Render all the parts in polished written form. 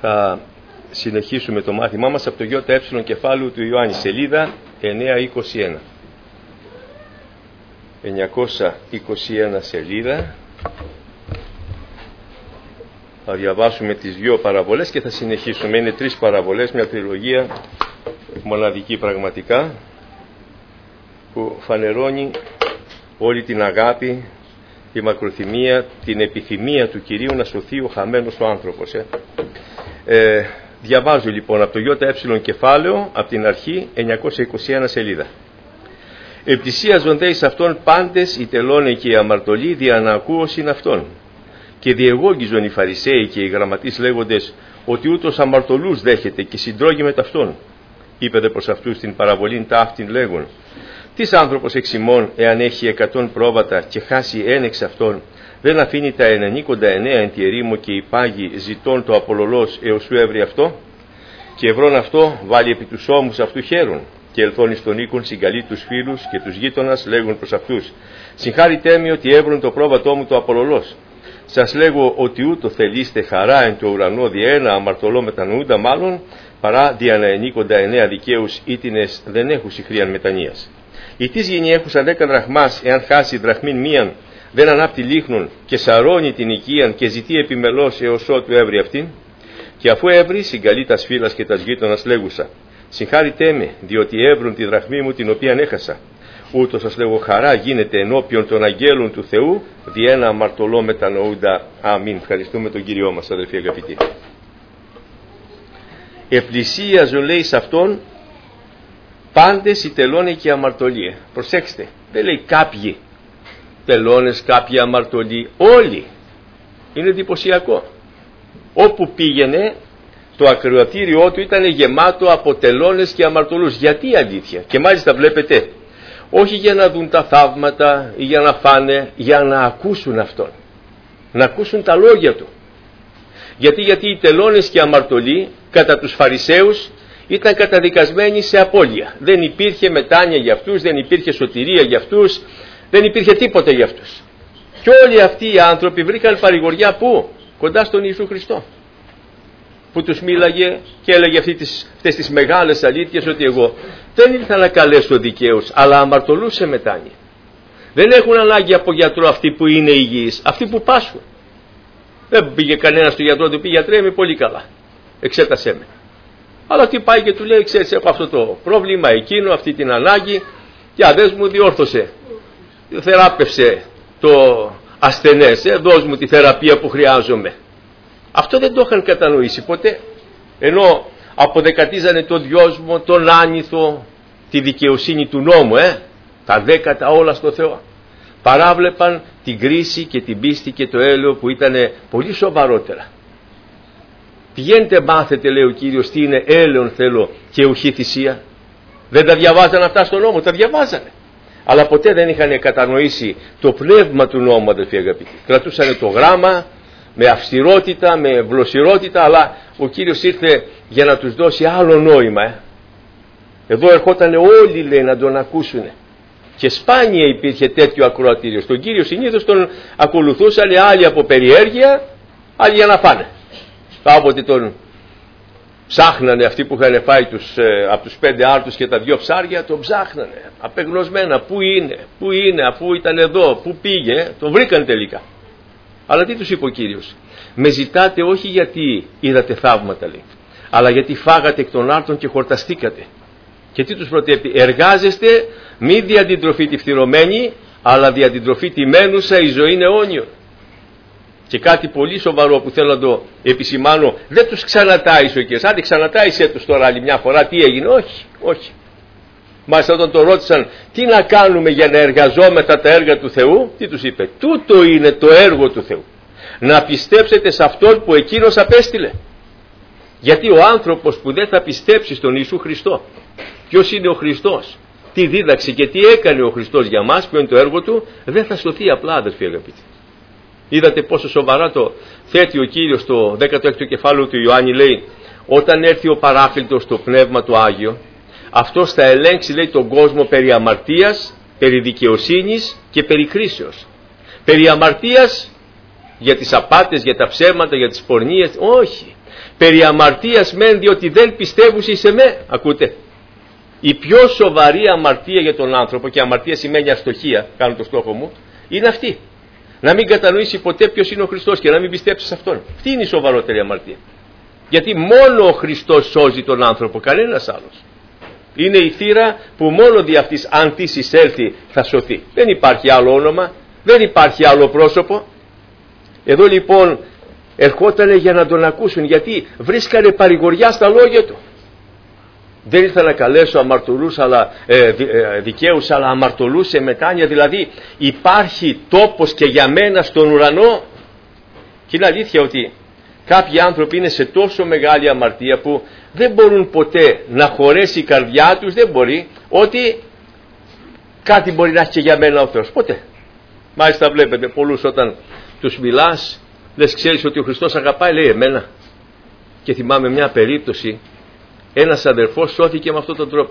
Θα συνεχίσουμε το μάθημά μας από το ΙΕ κεφάλου του Ιωάννη, σελίδα 921. 921 σελίδα. Θα διαβάσουμε τις δύο παραβολές και θα συνεχίσουμε. Είναι τρεις παραβολές, μια τριλογία μοναδική πραγματικά, που φανερώνει όλη την αγάπη, τη μακροθυμία, την επιθυμία του Κυρίου να σωθεί ο χαμένος ο άνθρωπος. Διαβάζω λοιπόν από το ΙΕ κεφάλαιο, από την αρχή, 921 σελίδα.Επτυσίαζον δε εις αυτόν πάντες οι τελώνε και οι αμαρτωλοί δια να ακούωσιν αυτόν. Και διεγόγγιζον οι Φαρισαίοι και οι γραμματείς λέγοντες ότι ούτως αμαρτωλούς δέχεται και συντρώγει με ταυτόν. Είπε δε προς αυτούς την παραβολήν ταύτην λέγον: τις άνθρωπος εξ ημών, εάν έχει 100 πρόβατα και χάσει ένα εξ αυτών, δεν αφήνει τα 99 εν τη ερήμο και υπάγει ζητών το απολωλός έως σου έβρει αυτό? Και ευρών αυτό βάλει επί τους ώμους αυτού χαίρουν. Και ελθόν εις τον οίκον συγκαλεί τους φίλους και τους γείτονας, λέγουν προς αυτούς: συγχάρητέ με ότι έβρουν το πρόβατό μου το απολωλός. Σας λέγω ότι ούτω θελείστε χαρά εν το ουρανό δι' ένα αμαρτωλό μετανοούντα μάλλον, παρά δια να 99 δικαίους ήτινες δεν έχουν συχρίαν μετανοίας. Η της γίνει έχουσα 10 δραχμάς, εάν χάσει δραχμήν μίαν, δεν ανάπτει λίχνον και σαρώνει την οικίαν και ζητεί επιμελώς έως ότου έβρει αυτήν. Και αφού έβρει, συγκαλεί τας φύλας και τας γείτονας λέγουσα: συγχάρητέ με, διότι έβρουν τη δραχμή μου την οποία έχασα. Ούτως σας λέγω χαρά γίνεται ενώπιον των αγγέλων του Θεού, δι' ένα αμαρτωλό μετανοούντα. Αμήν. Ευχαριστούμε τον Κύριό μας, αδελφοί αγαπητοί. Επλησίαζον λέει σε αυτόν πάντες οι τελώνε και οι αμαρτωλοί. Προσέξτε, δεν λέει κάποιοι τελώνες, κάποιοι αμαρτωλοί, όλοι. Είναι εντυπωσιακό. Όπου πήγαινε, το ακροατήριό του ήταν γεμάτο από τελώνες και αμαρτωλούς. Γιατί αλήθεια? Και μάλιστα βλέπετε, όχι για να δουν τα θαύματα ή για να φάνε, για να ακούσουν αυτόν, να ακούσουν τα λόγια του. Γιατί οι τελώνες και αμαρτωλοί κατά τους Φαρισαίους ήταν καταδικασμένοι σε απώλεια. Δεν υπήρχε μετάνοια για αυτούς, δεν υπήρχε σωτηρία για αυτούς, δεν υπήρχε τίποτα για αυτούς. Και όλοι αυτοί οι άνθρωποι βρήκαν παρηγοριά πού? Κοντά στον Ιησού Χριστό, που τους μίλαγε και έλεγε αυτές τις μεγάλες αλήθειες, ότι εγώ δεν ήρθα να καλέσω δικαίους, αλλά αμαρτωλούς σε μετάνοια. Δεν έχουν ανάγκη από γιατρό αυτοί που είναι υγιείς, αυτοί που πάσχουν. Δεν πήγε κανένα στο γιατρό, του πει: γιατρέ, είμαι πολύ καλά, εξέτασέ με. Αλλά τι πάει και του λέει: ξέρεις, έχω αυτό το πρόβλημα, εκείνο, αυτή την ανάγκη, και αδές μου διόρθωσε, θεράπευσε το ασθενές, δώσ' μου τη θεραπεία που χρειάζομαι. Αυτό δεν το είχαν κατανοήσει ποτέ. Ενώ αποδεκατίζανε τον δυόσμο, τον άνηθο, τη δικαιοσύνη του νόμου, τα δέκατα όλα στο Θεό. Παράβλεπαν την κρίση και την πίστη και το έλεο που ήταν πολύ σοβαρότερα. Πηγαίνετε μάθετε, λέει ο Κύριος, τι είναι έλεον θέλω και ουχή θυσία. Δεν τα διαβάζανε αυτά στον νόμο? Τα διαβάζανε. Αλλά ποτέ δεν είχαν κατανοήσει το πνεύμα του νόμου, αδελφοί αγαπητοί. Κρατούσανε το γράμμα με αυστηρότητα, με βλοσιρότητα, αλλά ο Κύριος ήρθε για να τους δώσει άλλο νόημα. Εδώ ερχόταν όλοι, λέει, να τον ακούσουν. Και σπάνια υπήρχε τέτοιο ακροατήριο. Στον Κύριο συνήθως τον ακολουθούσαν άλλοι από περιέργεια, άλλοι για να φάνε. Κάποτε τον ψάχνανε αυτοί που είχαν φάει από τους 5 άρτους και τα 2 ψάρια, τον ψάχνανε απεγνωσμένα. Πού είναι, αφού ήταν εδώ, πού πήγε? Τον βρήκαν τελικά. Αλλά τι τους είπε ο Κύριος? Με ζητάτε όχι γιατί είδατε θαύματα, λέει, αλλά γιατί φάγατε εκ των άρτων και χορταστήκατε. Και τι τους προτείνει? Εργάζεστε μη δια την τροφή τη φθηρωμένη, αλλά δια την τροφή τη μένουσα, η ζωή είναι αιώνιον. Και κάτι πολύ σοβαρό που θέλω να το επισημάνω, δεν τους ξανατάισε ο Κύριος. Άντε ξανατάισε τους τώρα άλλη μια φορά, τι έγινε? Όχι. Μάλιστα όταν τον ρώτησαν τι να κάνουμε για να εργαζόμεθα τα έργα του Θεού, τι τους είπε? Τούτο είναι το έργο του Θεού, να πιστέψετε σε αυτόν που εκείνος απέστειλε. Γιατί ο άνθρωπος που δεν θα πιστέψει στον Ιησού Χριστό, ποιος είναι ο Χριστός, τι δίδαξε και τι έκανε ο Χριστός για μας, ποιο είναι το έργο του, δεν θα σωθεί απλά, αδελφοί αγαπητοί. Είδατε πόσο σοβαρά το θέτει ο Κύριος στο 16ο κεφάλαιο του Ιωάννη, λέει: όταν έρθει ο παράκλητος, το Πνεύμα το Άγιο, αυτός θα ελέγξει, λέει, τον κόσμο περί αμαρτίας, περί δικαιοσύνης και περί κρίσεως. Περί αμαρτίας για τις απάτες, για τα ψέματα, για τις πορνείες, όχι. περί αμαρτίας μεν διότι δεν πιστεύουσι σε με. Ακούτε. Η πιο σοβαρή αμαρτία για τον άνθρωπο, και αμαρτία σημαίνει αστοχία, κάνω το στόχο μου, είναι αυτή. Να μην κατανοήσει ποτέ ποιος είναι ο Χριστός και να μην πιστέψει σε Αυτόν. Αυτή είναι η σοβαρότερη αμαρτία. Γιατί μόνο ο Χριστός σώζει τον άνθρωπο, κανένας άλλος. Είναι η θύρα που μόνο δι' αυτής, αν της εισέλθει, θα σωθεί. Δεν υπάρχει άλλο όνομα, δεν υπάρχει άλλο πρόσωπο. Εδώ λοιπόν ερχότανε για να τον ακούσουν, γιατί βρίσκανε παρηγοριά στα λόγια του. Δεν ήρθα να καλέσω αμαρτωλούς, δικαίους, αλλά αμαρτωλούς σε μετάνοια. Δηλαδή υπάρχει τόπος και για μένα στον ουρανό. Και είναι αλήθεια ότι κάποιοι άνθρωποι είναι σε τόσο μεγάλη αμαρτία που δεν μπορούν ποτέ να χωρέσει η καρδιά τους, δεν μπορεί, ότι κάτι μπορεί να έχει και για μένα ο Θεός. Ποτέ. Μάλιστα βλέπετε πολλούς όταν τους μιλάς, λες ξέρεις ότι ο Χριστός αγαπάει, λέει εμένα. Και θυμάμαι μια περίπτωση, ένας αδερφός σώθηκε με αυτόν τον τρόπο,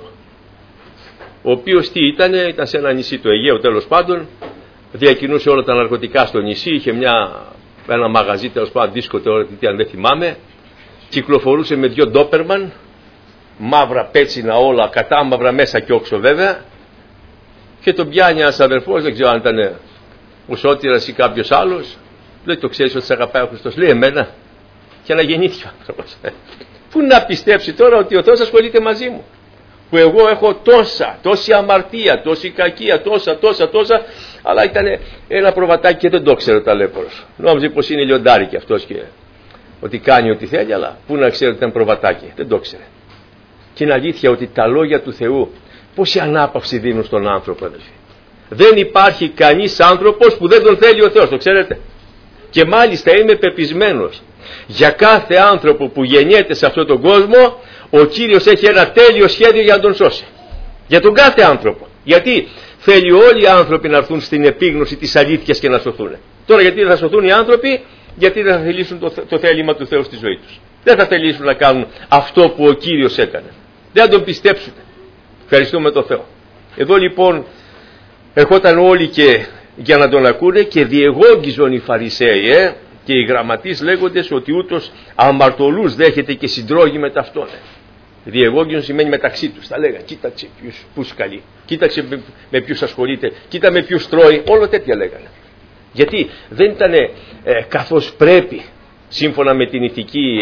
ο οποίος τι ήταν σε ένα νησί, το Αιγαίο τέλος πάντων, διακινούσε όλα τα ναρκωτικά στο νησί, είχε ένα μαγαζί τέλος πάντων, δίσκο τι αν δεν θυμάμαι, κυκλοφορούσε με 2 ντόπερμαν, μαύρα πέτσινα όλα, κατάμαυρα μέσα και όξω βέβαια, και τον πιάνει ένας αδερφός, δεν ξέρω αν ήταν ο Σώτηρας ή κάποιος άλλος, λέει το ξέρεις ότι σε αγαπάει ο Χριστός, λέει εμένα, και αναγεννήθηκε ο άνθρωπος. Πού να πιστέψει τώρα ότι ο Θεός ασχολείται μαζί μου, που εγώ έχω τόση αμαρτία, τόση κακία, τόσα, αλλά ήταν ένα προβατάκι και δεν το ξέρω ταλέπορος. Νόμιζε πως είναι λιοντάρι και αυτός και ότι κάνει ό,τι θέλει, αλλά πού να ξέρει ότι ήταν προβατάκι, δεν το ξέρε. Και είναι αλήθεια ότι τα λόγια του Θεού πόση ανάπαυση δίνουν στον άνθρωπο, αδελφοί. Δεν υπάρχει κανείς άνθρωπος που δεν τον θέλει ο Θεός, το ξέρετε. Και μάλιστα είμαι πεπισμένος, για κάθε άνθρωπο που γεννιέται σε αυτόν τον κόσμο, ο Κύριος έχει ένα τέλειο σχέδιο για να τον σώσει. Για τον κάθε άνθρωπο. Γιατί θέλει όλοι οι άνθρωποι να έρθουν στην επίγνωση της αλήθειας και να σωθούν. Τώρα γιατί δεν θα σωθούν οι άνθρωποι? Γιατί δεν θα θελήσουν το θέλημα του Θεού στη ζωή τους. Δεν θα θελήσουν να κάνουν αυτό που ο Κύριος έκανε. Δεν θα τον πιστέψουν. Ευχαριστούμε τον Θεό. Εδώ λοιπόν ερχόταν όλοι και για να τον ακούνε και διεγόγγιζον οι Φαρισαίοι και οι γραμματείς λέγοντες ότι ούτως αμαρτωλούς δέχεται και συντρώγει με ταυτόν. Διεγόγγιζον σημαίνει μεταξύ τους. Τα λέγανε, κοίταξε ποιους καλεί, κοίταξε με ποιους ασχολείται, κοίτα με ποιους τρώει, όλο τέτοια λέγανε. Γιατί δεν ήταν καθώς πρέπει, σύμφωνα με την ηθική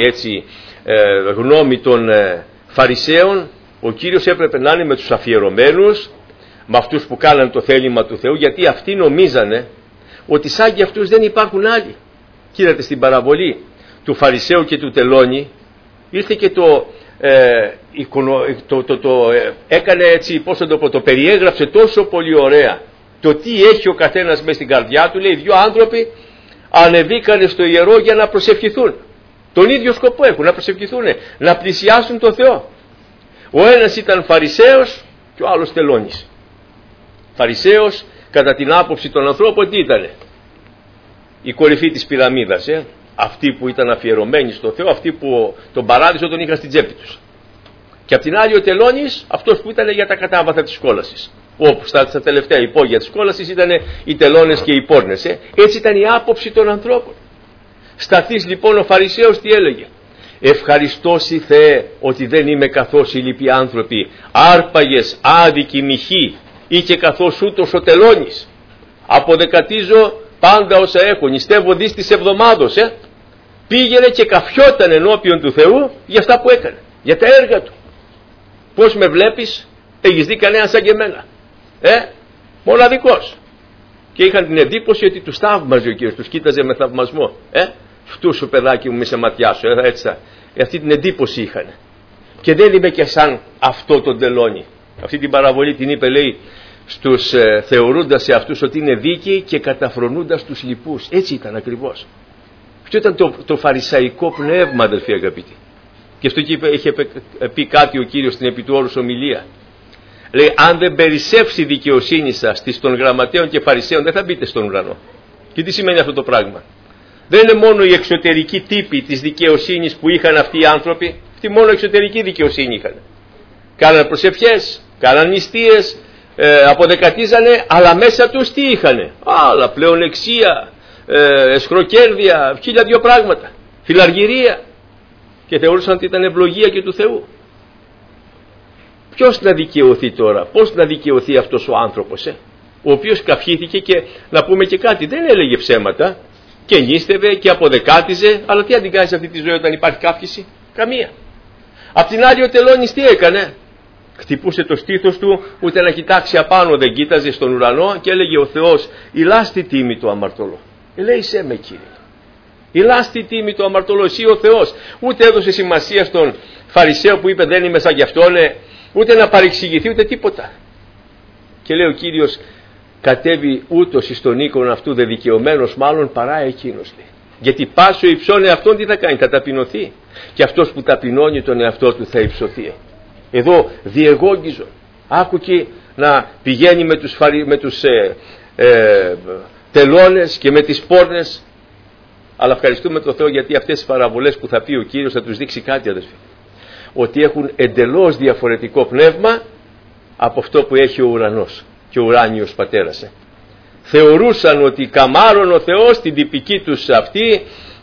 γνώμη των Φαρισαίων, ο Κύριος έπρεπε να είναι με τους αφιερωμένους, με αυτούς που κάνανε το θέλημα του Θεού, γιατί αυτοί νομίζανε ότι σαν και αυτούς δεν υπάρχουν άλλοι. Κοίτατε στην παραβολή του Φαρισαίου και του τελώνη, ήρθε και έκανε έτσι, πώς θα το πω, το περιέγραψε τόσο πολύ ωραία. Το τι έχει ο καθένας μες στην καρδιά του, λέει 2 άνθρωποι ανεβήκανε στο ιερό για να προσευχηθούν. Τον ίδιο σκοπό έχουν, να προσευχηθούν, να πλησιάσουν τον Θεό. Ο ένας ήταν Φαρισαίος και ο άλλος τελώνης. Φαρισαίος κατά την άποψη των ανθρώπων τι ήτανε? Η κορυφή της πυραμίδας, αυτοί που ήταν αφιερωμένοι στο Θεό, αυτοί που τον παράδεισο τον είχαν στην τσέπη τους. Και απ' την άλλη ο τελώνης, αυτός που ήταν για τα κατάβαθα της κόλασης. Όπου στα τελευταία υπόγεια της κόλασης ήταν οι τελώνες και οι πόρνες. Έτσι ήταν η άποψη των ανθρώπων. Σταθείς λοιπόν ο Φαρισαίος τι έλεγε? Ευχαριστώσει Θεέ ότι δεν είμαι καθώς οι λοιποί άνθρωποι, άρπαγες, άδικοι, μοιχοί, ή και καθώς ούτως ο τελώνης. Αποδεκατίζω πάντα όσα έχω, νηστεύω δις της εβδομάδος. Πήγαινε και καφιόταν ενώπιον του Θεού για αυτά που έκανε, για τα έργα του. Πώς με βλέπεις? Έχεις δει κανένα σαν και εμένα? Μοναδικός. Και είχαν την εντύπωση ότι τους θαύμαζε ο Κύριος, τους κοίταζε με θαυμασμό. Φτού σου παιδάκι μου, μη σε ματιάσω. Έτσι. Αυτή την εντύπωση είχαν. Και δεν είμαι και σαν αυτό τον τελώνη. Αυτή την παραβολή την είπε, λέει, θεωρούντας σε αυτούς ότι είναι δίκαιοι και καταφρονούντας τους λοιπούς. Έτσι ήταν ακριβώς. Αυτό ήταν το φαρισαϊκό πνεύμα, αδελφοί αγαπητοί. Και αυτό και είχε πει κάτι ο Κύριος στην επί του όρους ομιλία. Λέει, αν δεν περισσεύσει η δικαιοσύνη σας στις των γραμματέων και φαρισαίων, δεν θα μπείτε στον ουρανό. Και τι σημαίνει αυτό το πράγμα? Δεν είναι μόνο οι εξωτερικοί τύποι της δικαιοσύνης που είχαν αυτοί οι άνθρωποι, αυτοί μόνο εξωτερική δικαιοσύνη είχαν. Κάναν προσευχές, κάναν νηστείες, αποδεκατίζανε, αλλά μέσα τους τι είχανε? Άλλα πλεονεξία, εσχροκέρδεια, 1002 πράγματα, φιλαργυρία. και θεωρούσαν ότι ήταν ευλογία και του Θεού. Ποιος να δικαιωθεί τώρα, πώς να δικαιωθεί αυτός ο άνθρωπος, ο οποίος καυχήθηκε και να πούμε και κάτι, δεν έλεγε ψέματα και νίστευε και αποδεκάτιζε, αλλά τι αντικάζει σε αυτή τη ζωή όταν υπάρχει καύχηση? Καμία. Απ' την άλλη ο τελώνης τι έκανε? Χτυπούσε το στήθος του, ούτε να κοιτάξει απάνω δεν κοίταζε στον ουρανό και έλεγε ο Θεός, ηλάστη τίμη το αμαρτωλό. Ελέησέ με Κύριε. Ηλάστη τίμη το αμαρτωλό, εσύ ο Θεός. Ούτε έδωσε σημασία στον Φαρισαίο που είπε δεν είμαι σαν κι αυτόν, ούτε να παρεξηγηθεί ούτε τίποτα. Και λέει ο Κύριος, κατέβει ούτως εις τον οίκον αυτού δε δικαιωμένος μάλλον παρά εκείνος. Λέει. Γιατί πάσο υψώνει αυτόν τι θα κάνει? Θα ταπεινωθεί. Και αυτός που ταπεινώνει τον εαυτό του θα υψωθεί. Εδώ διεγόγγιζον. Άκου και να πηγαίνει με τους τελώνες και με τις πόρνες. Αλλά ευχαριστούμε τον Θεό γιατί αυτές οι παραβολές που θα πει ο Κύριος θα τους δείξει κάτι, αδελφοί. Ότι έχουν εντελώς διαφορετικό πνεύμα από αυτό που έχει ο ουρανός και ο ουράνιος πατέρας. Θεωρούσαν ότι καμάρων ο Θεός την τυπική τους αυτή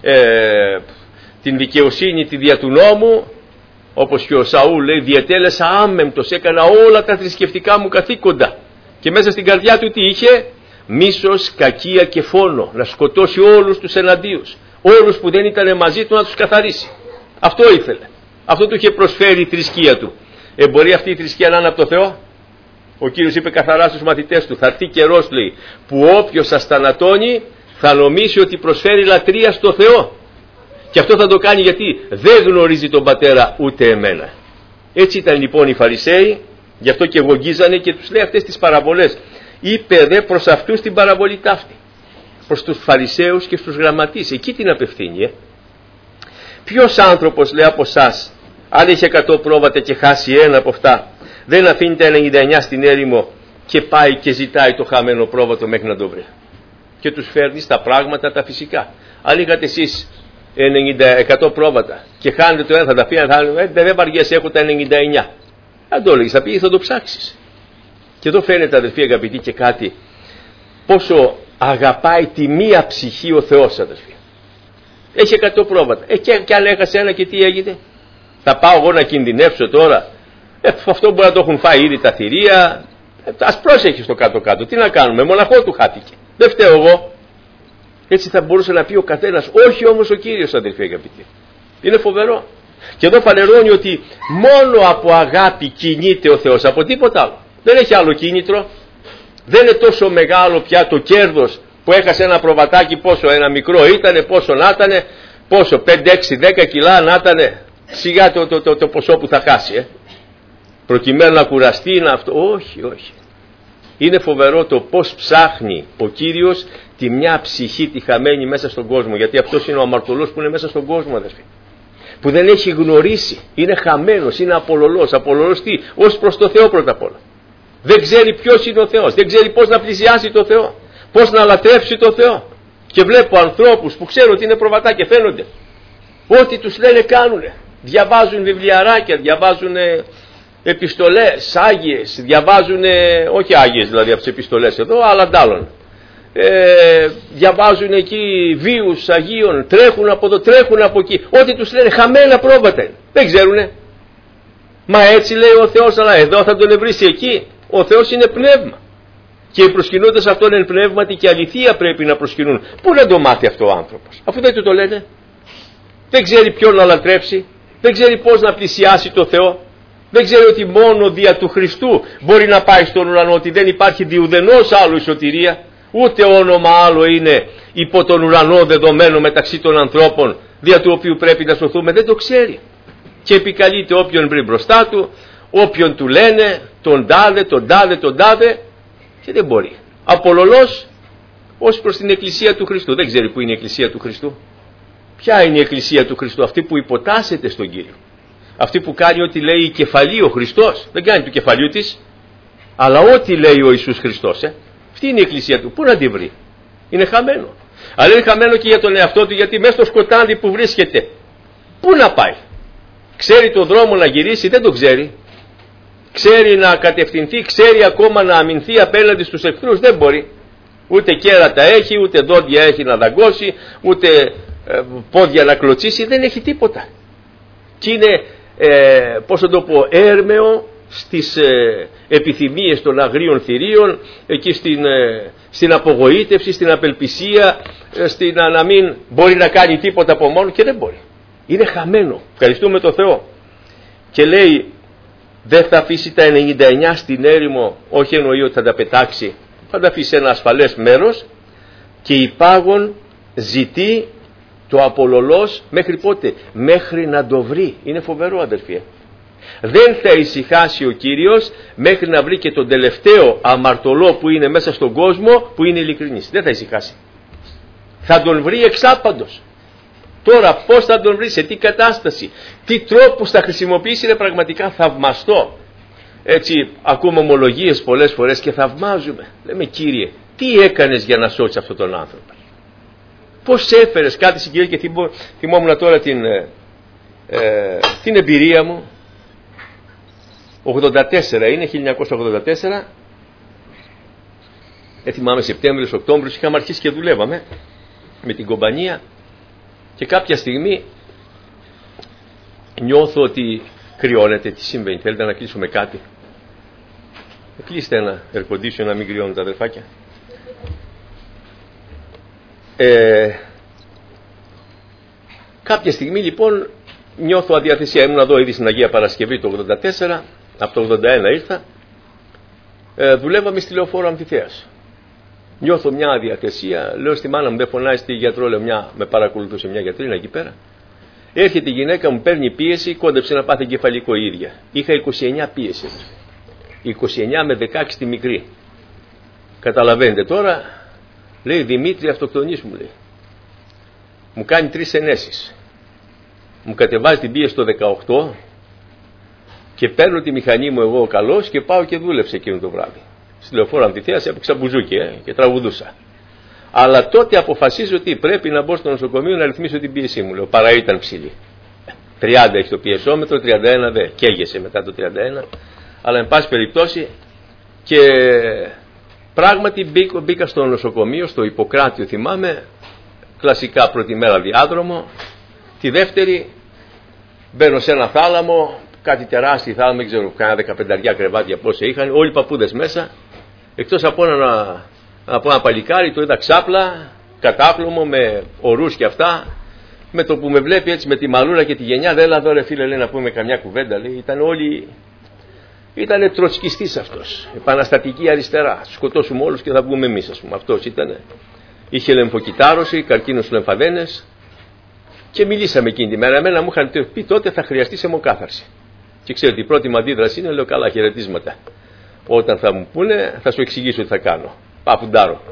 την δικαιοσύνη τη δια του νόμου, όπως και ο Σαούλ λέει, διετέλεσα άμεμπτος, έκανα όλα τα θρησκευτικά μου καθήκοντα και μέσα στην καρδιά του τι είχε? Μίσος, κακία και φόνο, να σκοτώσει όλους τους εναντίους, όλους που δεν ήταν μαζί του να τους καθαρίσει. Αυτό ήθελε, αυτό του είχε προσφέρει η θρησκεία του. Μπορεί αυτή η θρησκεία να είναι από το Θεό? Ο Κύριος είπε καθαρά στους μαθητές του, θα έρθει καιρός, λέει, που όποιος σας θανατώνει θα νομίσει ότι προσφέρει λατρεία στο Θεό. Και αυτό θα το κάνει γιατί δεν γνωρίζει τον Πατέρα ούτε εμένα. Έτσι ήταν λοιπόν οι Φαρισαίοι, γι' αυτό και γογγίζανε και τους λέει αυτές τις παραβολές. Είπε δε προς αυτούς την παραβολή ταύτη, προς τους Φαρισαίους και στους γραμματείς, εκεί την απευθύνει. Ποιος άνθρωπος, λέει, από εσάς, αν έχει 100 πρόβατα και χάσει ένα από αυτά, δεν αφήνει τα 99 στην έρημο και πάει και ζητάει το χαμένο πρόβατο μέχρι να το βρει? Και τους φέρνει στα πράγματα τα φυσικά. Αν είχατε εσείς 100 πρόβατα και χάνετε το ένα, θα τα φύγανε, δεν βαριέσαι, έχω τα 99. Αν το έλεγες, θα πήγες, θα το ψάξεις. Και εδώ φαίνεται, αδελφοί αγαπητοί, και κάτι, πόσο αγαπάει τη μία ψυχή ο Θεός, αδελφοί. Έχει 100 πρόβατα. Και αν έχασε ένα και τι έγινε? Θα πάω εγώ να κινδυνεύσω τώρα? Αυτό μπορεί να το έχουν φάει ήδη τα θηρία. Ας πρόσεχε στο κάτω-κάτω. Τι να κάνουμε, μοναχό του χάθηκε. Δεν φταίω εγώ. Έτσι θα μπορούσε να πει ο καθένας. Όχι όμως ο Κύριος, αδελφοί αγαπητοί. Είναι φοβερό. Και εδώ φανερώνει ότι μόνο από αγάπη κινείται ο Θεός, από τίποτα άλλο. Δεν έχει άλλο κίνητρο. Δεν είναι τόσο μεγάλο πια το κέρδος που έχασε ένα προβατάκι, πόσο ένα μικρό ήτανε, πόσο να ήτανε, πόσο 5, 6, 10 κιλά να ήτανε. Σιγά το ποσό που θα χάσει, προκειμένου να κουραστεί, να αυτό. Όχι, όχι. Είναι φοβερό το πώς ψάχνει ο Κύριος τη μια ψυχή τη χαμένη μέσα στον κόσμο. Γιατί αυτός είναι ο αμαρτωλός που είναι μέσα στον κόσμο, αδερφοί. Που δεν έχει γνωρίσει, είναι χαμένος, είναι απολωλός. Απολωλός τι? Ως προς το Θεό πρώτα απ' όλα. Δεν ξέρει ποιος είναι ο Θεός, δεν ξέρει πώς να πλησιάσει το Θεό, πώς να λατρεύσει το Θεό. Και βλέπω ανθρώπους που ξέρουν ότι είναι προβατάκια, φαίνονται. Ό,τι τους λένε κάνουνε. Διαβάζουν βιβλιαράκια, διαβάζουν επιστολές άγιες, διαβάζουν, όχι άγιες δηλαδή από τις επιστολές εδώ, αλλά αντάλλων. Διαβάζουν εκεί βίους Αγίων, τρέχουν από εδώ, τρέχουν από εκεί. Ό,τι τους λένε χαμένα πρόβατα είναι. Δεν ξέρουνε. Μα έτσι λέει ο Θεός, αλλά εδώ θα τον βρεις εκεί. Ο Θεός είναι πνεύμα. Και οι προσκυνώντες αυτόν εν πνεύματι και αληθεία πρέπει να προσκυνούν. Πού να το μάθει αυτό ο άνθρωπος, αφού δεν του το λένε? Δεν ξέρει ποιον να λατρέψει, δεν ξέρει πώς να πλησιάσει το Θεό, δεν ξέρει ότι μόνο δια του Χριστού μπορεί να πάει στον ουρανό, ότι δεν υπάρχει διουδενός άλλου η σωτηρία, ούτε όνομα άλλο είναι υπό τον ουρανό δεδομένο μεταξύ των ανθρώπων, δια του οποίου πρέπει να σωθούμε. Δεν το ξέρει. Και επικαλείται όποιον βρει μπροστά του, όποιον του λένε, τον τάδε, και δεν μπορεί. Απολωλός ως προς την Εκκλησία του Χριστού. Δεν ξέρει που είναι η Εκκλησία του Χριστού. Ποια είναι η Εκκλησία του Χριστού? Αυτή που υποτάσσεται στον Κύριο. Αυτή που κάνει ό,τι λέει η κεφαλή ο Χριστός. Δεν κάνει του κεφαλιού της, αλλά ό,τι λέει ο Ιησούς Χριστός. Αυτή είναι η Εκκλησία του. Πού να τη βρει? Είναι χαμένο. Αλλά είναι χαμένο και για τον εαυτό του, γιατί μέσα στο σκοτάδι που βρίσκεται, πού να πάει? Ξέρει τον δρόμο να γυρίσει? Δεν το ξέρει. Ξέρει να κατευθυνθεί, ξέρει ακόμα να αμυνθεί απέναντι στους εχθρούς? Δεν μπορεί. Ούτε κέρατα έχει, ούτε δόντια έχει να δαγκώσει, ούτε πόδια να κλωτσίσει, δεν έχει τίποτα. και είναι, πώς θα το πω, έρμεο στις επιθυμίες των αγρίων θηρίων, εκεί στην απογοήτευση, στην απελπισία, να μην μπορεί να κάνει τίποτα από μόνο, και δεν μπορεί. Είναι χαμένο. Ευχαριστούμε τον Θεό. Και λέει, δεν θα αφήσει τα 99 στην έρημο, όχι εννοεί ότι θα τα πετάξει, θα τα αφήσει σε ένα ασφαλές μέρος, και υπάγον ζητεί το απολωλός μέχρι πότε? Μέχρι να το βρει. Είναι φοβερό, αδερφοί. Δεν θα ησυχάσει ο Κύριος μέχρι να βρει και τον τελευταίο αμαρτωλό που είναι μέσα στον κόσμο, που είναι ειλικρινής. Δεν θα ησυχάσει. Θα τον βρει εξάπαντος. Τώρα πώς θα τον βρει, σε τι κατάσταση, τι τρόπους θα χρησιμοποιήσει, είναι πραγματικά θαυμαστό. Έτσι ακούμε ομολογίες πολλές φορές και θαυμάζουμε. Λέμε, Κύριε, τι έκανες για να σώσεις αυτόν τον άνθρωπο? Πώς έφερες κάτι στην Κυρία? Και θυμόμουν τώρα την εμπειρία μου. 84 είναι, 1984. Θυμάμαι Σεπτέμβριος, Οκτώβριος, είχαμε αρχίσει και δουλεύαμε με την κομπανία, και κάποια στιγμή νιώθω ότι κρυώνεται. Τι συμβαίνει, θέλετε να κλείσουμε κάτι? Κλείστε ένα air condition να μην κρυώνουν τα αδερφάκια. Κάποια στιγμή λοιπόν νιώθω αδιαθεσία. Ήμουν εδώ ήδη στην Αγία Παρασκευή το 84, από το 81 ήρθα. Δουλεύαμε στη Λεωφόρο Αμφιθέας. Νιώθω μια αδιαθεσία. Λέω στη μάνα μου, δεν φωνάει στη γιατρό, λέω, με παρακολουθούσε μια γιατρίνα εκεί πέρα. Έρχεται η γυναίκα μου, παίρνει πίεση, κόντεψε να πάθει εγκεφαλικό η ίδια. Είχα 29 πίεση. 29 με 16 τη μικρή. Καταλαβαίνετε τώρα, λέει, Δημήτρη, αυτοκτονείς, μου λέει. Μου κάνει 3 ενέσεις. Μου κατεβάζει την πίεση το 18 και παίρνω τη μηχανή μου εγώ ο καλός και πάω και δούλεψε εκείνο το βράδυ. Στη Λεωφόρο Αμφιθέας έπαιξα μπουζούκι και τραγουδούσα. Αλλά τότε αποφασίζω ότι πρέπει να μπω στο νοσοκομείο να ρυθμίσω την πίεσή μου. Λέω, παρά ήταν ψηλή. 30 έχει το πιεσόμετρο, 31 δεν. Καίγεσαι μετά το 31. Αλλά εν πάση περιπτώσει, και πράγματι μπήκα στο νοσοκομείο, στο Ιπποκράτιο θυμάμαι, κλασικά πρώτη μέρα διάδρομο. Τη δεύτερη μπαίνω σε ένα θάλαμο, κάτι τεράστιο θάλαμο, δεν ξέρω, κάνα 15 κρεβάτια πόσα είχαν, όλοι οι παππούδες μέσα, εκτός από ένα παλικάρι, το είδα ξάπλα, κατάπλωμο, με ορούς και αυτά. Με το που με βλέπει έτσι με τη μαλούρα και τη γενιά, δεν έλα εδώ ρε φίλε, λέει, να πούμε καμιά κουβέντα, λέει. Ήταν όλοι, ήταν τροτσκιστής αυτός, επαναστατική αριστερά, σκοτώσουμε όλους και θα βγούμε εμείς, ας πούμε. Αυτός ήταν, είχε λεμφοκυτάρωση, καρκίνο στους λεμφαδένες. Και μιλήσαμε εκείνη τη μέρα. Εμένα μου είχαν πει τότε θα χρειαστεί αιμοκάθαρση. Και ξέρετε, η πρώτη μου αντίδραση είναι, λέω, καλά, χαιρετίσματα. Όταν θα μου πούνε, θα σου εξηγήσω τι θα κάνω. Παπουντάρω.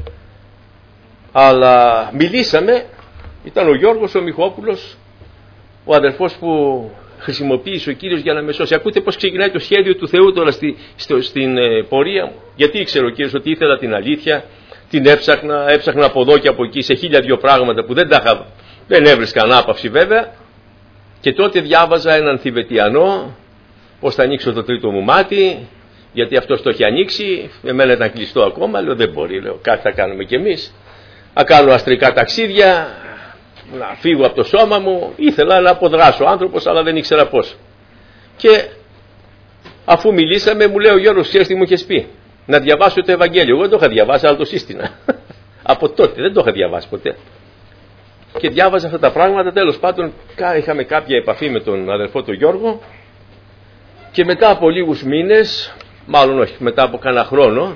Αλλά μιλήσαμε, ήταν ο Γιώργος ο Μιχόπουλος, ο αδερφός που χρησιμοποίησε ο Κύριος για να με σώσει. Ακούτε πώς ξεκινάει το σχέδιο του Θεού τώρα στην πορεία μου. Γιατί ήξερε ο Κύριος ότι ήθελα την αλήθεια, την έψαχνα από εδώ και από εκεί σε 1002 πράγματα που δεν τα είχα. Δεν έβρισκα ανάπαυση βέβαια, και τότε διάβαζα έναν Θιβετιανό, πώς θα ανοίξω το τρίτο μου μάτι, γιατί αυτός το έχει ανοίξει, εμένα ήταν κλειστό ακόμα, λέω δεν μπορεί, λέω, κάτι θα κάνουμε κι εμείς, να κάνω αστρικά ταξίδια, να φύγω από το σώμα μου, ήθελα να αποδράσω άνθρωπος, αλλά δεν ήξερα πώς. Και αφού μιλήσαμε, μου λέει ο Γιώργος, ξέρεις τι μου είχες πει, να διαβάσω το Ευαγγέλιο. Εγώ δεν το είχα διαβάσει, αλλά το σύστηνα. Από τότε δεν το είχα διαβάσει ποτέ. Και διάβαζα αυτά τα πράγματα. Τέλος πάντων είχαμε κάποια επαφή με τον αδερφό του Γιώργο, και μετά από λίγους μήνες, μάλλον όχι, μετά από κάνα χρόνο,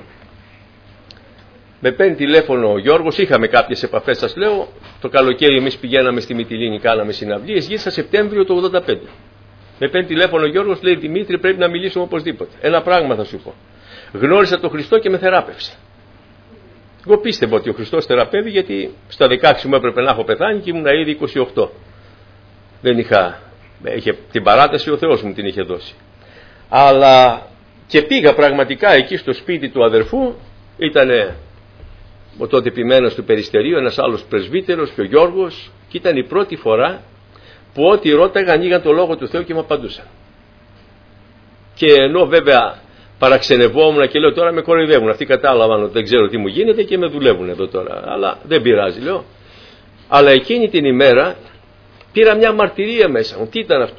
με παίρνει τηλέφωνο ο Γιώργος. Είχαμε κάποιες επαφές, σας λέω. Το καλοκαίρι εμείς πηγαίναμε στη Μυτιλήνη, κάναμε συναυλίες. Γύρισα Σεπτέμβριο του 85. Με παίρνει τηλέφωνο ο Γιώργος, λέει, Δημήτρη, πρέπει να μιλήσουμε οπωσδήποτε. Ένα πράγμα θα σου πω. Γνώρισα τον Χριστό και με θεράπευσε. Εγώ πίστευα ότι ο Χριστός θεραπεύει, γιατί στα 16 μου έπρεπε να έχω πεθάνει και ήμουν ήδη 28. Δεν είχε την παράταση, ο Θεός μου την είχε δώσει. Αλλά και πήγα πραγματικά εκεί στο σπίτι του αδερφού, ήταν ο τότε επιμένος του Περιστερίου, ένας άλλος πρεσβύτερος και ο Γιώργος, και ήταν η πρώτη φορά που ό,τι ρώταγα ανοίγαν το λόγο του Θεού και με απαντούσαν. Και ενώ βέβαια παραξενευόμουν και λέω, τώρα με κοροϊδεύουν. Αυτοί κατάλαβαν ότι δεν ξέρω τι μου γίνεται και με δουλεύουν εδώ τώρα. Αλλά δεν πειράζει, λέω. Αλλά εκείνη την ημέρα πήρα μια μαρτυρία μέσα μου. Τι ήταν αυτό?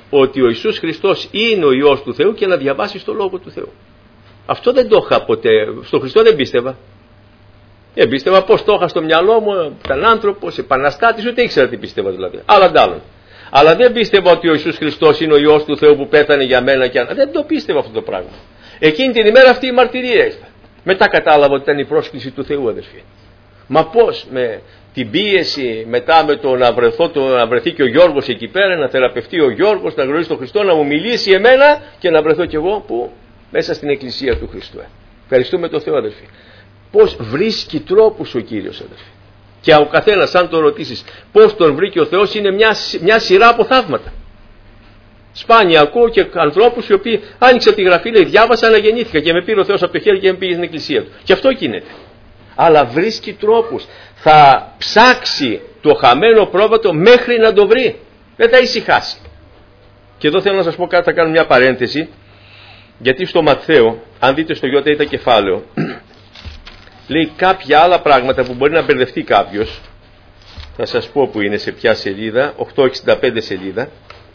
ότι ο Ιησούς Χριστός είναι ο Υιός του Θεού και να διαβάσεις το Λόγο του Θεού. Αυτό δεν το είχα ποτέ. Στο Χριστό δεν πίστευα. Δεν πίστευα. Πώς το είχα στο μυαλό μου, ήταν άνθρωπος, επαναστάτης, ούτε ήξερα τι πίστευα δηλαδή. Άλλα. Αλλά δεν πίστευα ότι ο Ιησούς Χριστός είναι ο Υιός του Θεού που πέθανε για μένα και δεν το πίστευα αυτό το πράγμα. Εκείνη την ημέρα αυτή η μαρτυρία ήρθε. Μετά κατάλαβα ότι ήταν η πρόσκληση του Θεού, αδερφοί. Μα πώς, με την πίεση, μετά με το να βρεθεί και ο Γιώργος εκεί πέρα, να θεραπευτεί ο Γιώργος, να γνωρίσει τον Χριστό, να μου μιλήσει εμένα και να βρεθώ κι εγώ που μέσα στην Εκκλησία του Χριστού. Ευχαριστούμε τον Θεό, αδερφοί. Πώς βρίσκει τρόπους ο Κύριος, αδερφοί. Και ο καθένας, αν τον ρωτήσεις πώς τον βρήκε ο Θεός, είναι μια σειρά από θαύματα. Σπάνια ακούω και ανθρώπους οι οποίοι άνοιξα τη γραφή, λέει, διάβασα, αναγεννήθηκα και με πήρε ο Θεός από το χέρι και με πήγε στην Εκκλησία του. Και αυτό γίνεται. Αλλά βρίσκει τρόπους. Θα ψάξει το χαμένο πρόβατο μέχρι να το βρει. Δεν θα ησυχάσει. Και εδώ θέλω να σας πω κάτι, θα κάνω μια παρένθεση. Γιατί στο Ματθαίο, αν δείτε στο ΙΙ κεφάλαιο, λέει κάποια άλλα πράγματα που μπορεί να μπερδευτεί κάποιος. Θα σας πω που είναι, σε ποια σελίδα, 865 σελίδα.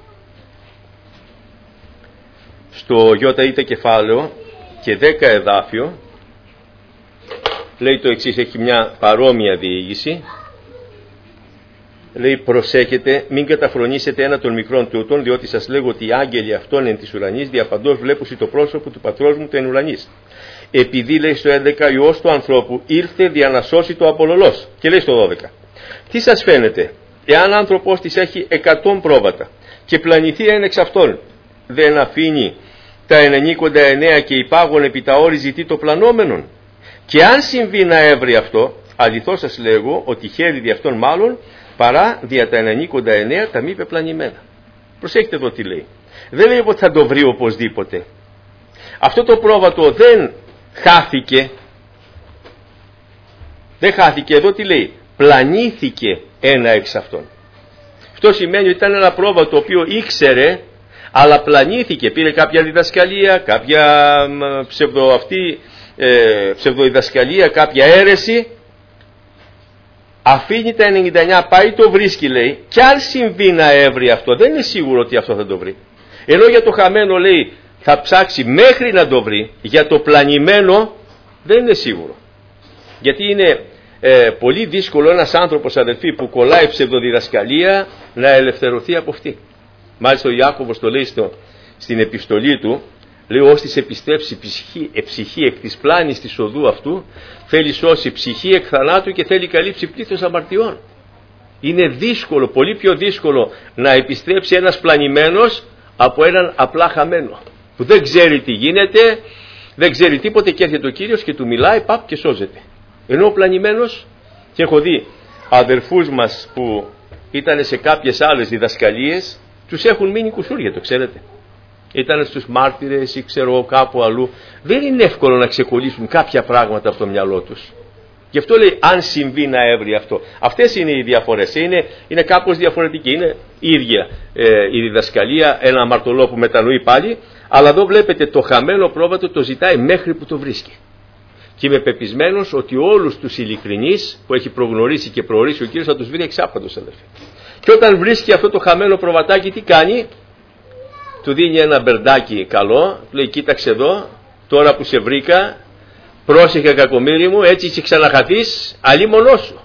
Στο ΙΙ κεφάλαιο και 10 εδάφιο, λέει το εξής, έχει μια παρόμοια διήγηση. Λέει, προσέχετε, μην καταφρονήσετε ένα των μικρών τούτων, διότι σας λέγω ότι οι άγγελοι αυτών εν της ουρανής διαπαντός βλέπουσι το πρόσωπο του πατρός μου του εν ουρανής. Επειδή, λέει στο 11, Υιός του ανθρώπου ήρθε δια να σώσει το απολωλός. Και λέει στο 12, τι σας φαίνεται, εάν άνθρωπος της έχει 100 πρόβατα και πλανηθεί ένα εξ αυτών, δεν αφήνει τα 99 και υπάγων επί τα όρη ζητεί το πλανόμενον? Και αν συμβεί να έβρει αυτό, αληθώς σας λέγω ότι χαίρει δι' αυτόν μάλλον παρά δια τα 99 τα μη πεπλανημένα. Προσέχετε εδώ τι λέει. Δεν λέει ότι θα το βρει οπωσδήποτε. Αυτό το πρόβατο δεν χάθηκε. Δεν χάθηκε. Εδώ τι λέει. Πλανήθηκε ένα εξ αυτών. Αυτό σημαίνει ότι ήταν ένα πρόβατο το οποίο ήξερε, αλλά πλανήθηκε. Πήρε κάποια διδασκαλία, κάποια ψευδοδιδασκαλία, κάποια αίρεση. Αφήνει τα 99, πάει το βρίσκει, λέει, και αν συμβεί να έβρει αυτό, δεν είναι σίγουρο ότι αυτό θα το βρει. Ενώ για το χαμένο, λέει, θα ψάξει μέχρι να το βρει, για το πλανημένο δεν είναι σίγουρο. Γιατί είναι πολύ δύσκολο ένας άνθρωπος, αδελφοί, που κολλάει ψευδοδιδασκαλία να ελευθερωθεί από αυτή. Μάλιστα ο Ιάκωβος το λέει στην επιστολή του, λέει, ώστις επιστρέψει ψυχή εκ της πλάνης της οδού αυτού, θέλει σώσει ψυχή εκ θανάτου και θέλει καλύψει πλήθος αμαρτιών. Είναι δύσκολο, πολύ πιο δύσκολο να επιστρέψει ένας πλανημένος από έναν απλά χαμένο, που δεν ξέρει τι γίνεται, δεν ξέρει τίποτε και έρχεται ο Κύριος και του μιλάει, παπ, και σώζεται. Ενώ ο πλανημένος, και έχω δει αδερφούς μας που ήταν σε κάποιες άλλες διδασκαλίες, τους έχουν μείνει κουσούρια, το ξέρετε. Ήταν στους μάρτυρες ή ξέρω κάπου αλλού. Δεν είναι εύκολο να ξεκολλήσουν κάποια πράγματα από το μυαλό τους. Γι' αυτό λέει, αν συμβεί να έβρει αυτό. Αυτές είναι οι διαφορές. Είναι κάπως διαφορετική. Είναι ίδια η διδασκαλία, ένα αμαρτωλό που μετανοεί πάλι. Αλλά εδώ βλέπετε το χαμένο πρόβατο το ζητάει μέχρι που το βρίσκει. Και είμαι πεπισμένος ότι όλους τους ειλικρινείς που έχει προγνωρίσει και προορίσει ο Κύριος θα τους βρει εξάπαντος, αδελφοί. Και όταν βρίσκει αυτό το χαμένο προβατάκι, τι κάνει? Του δίνει ένα μπερντάκι καλό, λέει, κοίταξε εδώ, τώρα που σε βρήκα, πρόσεχε κακομοίρη μου, έτσι και ξαναχαθείς, αλίμονό σου.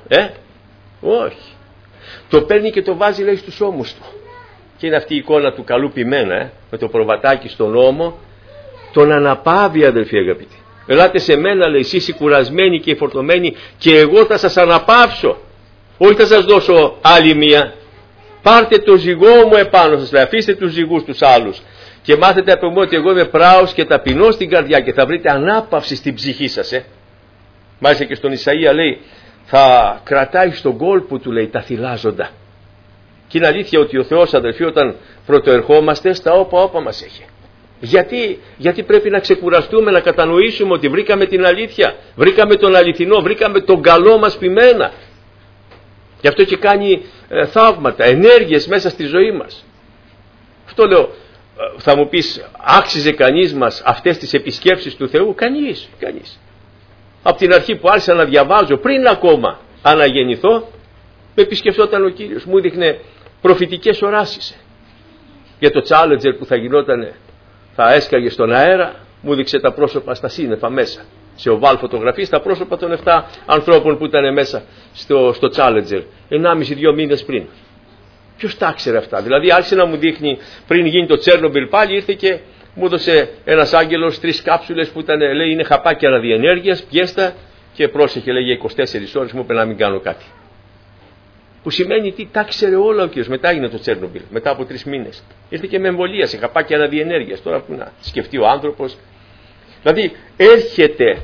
Όχι. Το παίρνει και το βάζει, λέει, στους ώμους του. Και είναι αυτή η εικόνα του καλού ποιμένα, με το προβατάκι στον ώμο, τον αναπαύει, αδελφοί αγαπητοί. Ελάτε σε μένα, λέει, εσείς οι κουρασμένοι και οι φορτωμένοι, και εγώ θα σας αναπαύσω. Όχι θα σας δώσω άλλη μία. Πάρτε το ζυγό μου επάνω σας, αφήστε τους ζυγούς τους άλλους και μάθετε από μου ότι εγώ είμαι πράος και ταπεινός στην καρδιά και θα βρείτε ανάπαυση στην ψυχή σας. Μάλιστα και στον Ισαΐα λέει, θα κρατάει στον κόλπο του, λέει, τα θυλάζοντα. Και είναι αλήθεια ότι ο Θεός, αδελφοί, όταν πρωτοερχόμαστε, στα όπα μας έχει. Γιατί πρέπει να ξεκουραστούμε, να κατανοήσουμε ότι βρήκαμε την αλήθεια, βρήκαμε τον αληθινό, βρήκαμε τον καλό μας ποιμένα. Γι' αυτό και κάνει θαύματα, ενέργειες μέσα στη ζωή μας. Αυτό λέω, θα μου πεις, άξιζε κανείς μας αυτές τις επισκέψεις του Θεού? Κανείς. Από την αρχή που άρχισα να διαβάζω, πριν ακόμα αναγεννηθώ, με επισκεφτόταν ο Κύριος, μου έδειχνε προφητικές οράσεις. Για το Challenger που θα γινότανε, θα έσκαγε στον αέρα, μου δείξε τα πρόσωπα στα σύννεφα μέσα. Σε οβάλ φωτογραφίες τα πρόσωπα των 7 ανθρώπων που ήταν μέσα στο Challenger 1,5-2 μήνες πριν. Ποιος τα ήξερε αυτά? Δηλαδή άρχισε να μου δείχνει πριν γίνει το Τσέρνομπιλ, πάλι ήρθε και μου έδωσε ένας άγγελος 3 κάψουλες που ήταν, λέει, είναι χαπάκια ραδιενέργειας, πιέστα και πρόσεχε, λέγε 24 ώρες, μου είπε να μην κάνω κάτι. Που σημαίνει τι, τα ήξερε όλα ο κύριος. Μετά έγινε το Τσέρνομπιλ, μετά από 3 μήνες. Ήρθε και με εμβολία σε χαπάκια ραδιενέργειας. Τώρα που να σκεφτεί ο άνθρωπος. Δηλαδή έρχεται